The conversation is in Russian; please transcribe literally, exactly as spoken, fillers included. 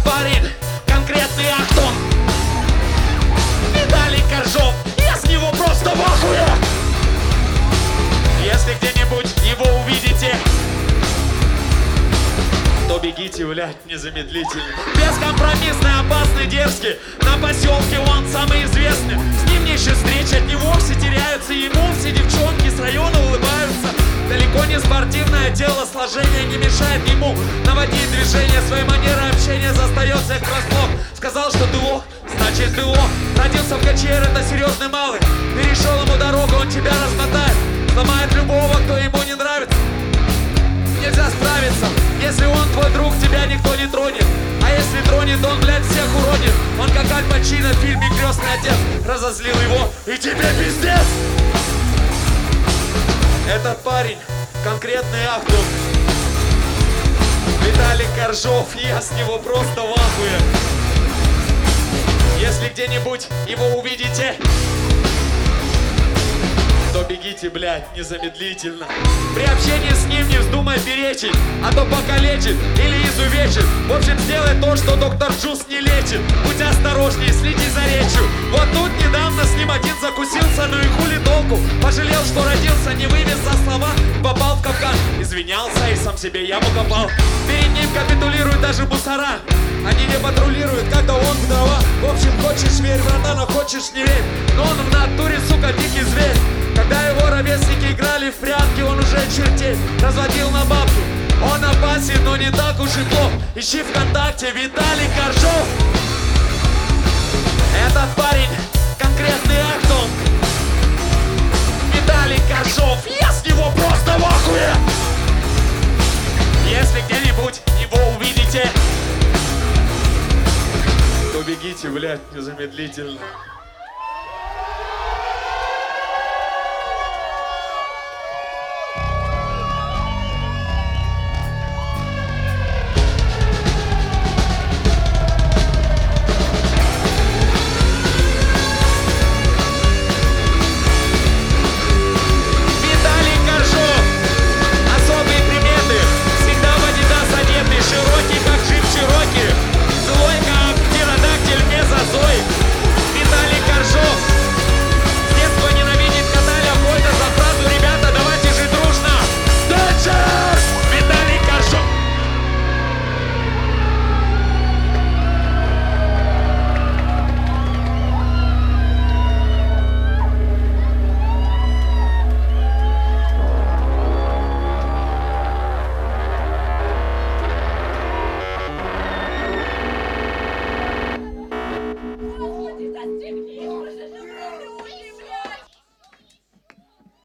парень, конкретный Ахтунг. Виталий Коржов, я с него просто в ахуе. Если где-нибудь его увидите, то бегите, блядь, незамедлительно. Бескомпромиссный, опасный, дерзкий. На поселке он самый известный. С ним мне еще встречи, от него все теряются. Ему все девчонки с района улыбаются. Далеко не спортивное телосложение не мешает ему наводить движение. Своей манерой общения застает всех врасплох. Сказал, что ДО, значит ДО. Родился в КЧР, это серьезный малый. Перешел ему дорогу, он тебя размотает. Сломает любого, кто ему не нравится. Нельзя справиться, если он твой друг, тебя никто не тронет. А если тронет, он, блядь, всех уронит. Он как Аль Пачино в фильме «Крестный отец». Разозлил его, и тебе пиздец. Этот парень, конкретный Ахтунг. Виталий Коржов, я с него просто в ахуе. Если где-нибудь его увидите, то бегите, блядь, незамедлительно. При общении с ним не вздумай перечить, а то покалечит или изувечит. В общем, сделай то, что доктор Джуз не лечит. Будь осторожней, следи за речью. Вот тут недавно с ним один закусился, ну и хули толку. Пожалел, что родился, не вывез за слова, попал в капкан. Извинялся и сам себе яму копал. Перед ним капитулируют даже мусора. Они не патрулируют, когда он в дрова. В общем, хочешь верь, братан, а хочешь не верь. Но он в натуре, сука, дикий зверь. Когда его ровесники играли в прятки, он уже чертей разводил на бабки. Он опасен, но не так уж и плох. Ищи ВКонтакте Виталий Коржов. Этот парень, конкретный Ахтунг. Виталий Коржов, я с него просто в ахуе. Если где-нибудь его увидите, то бегите, блядь, незамедлительно.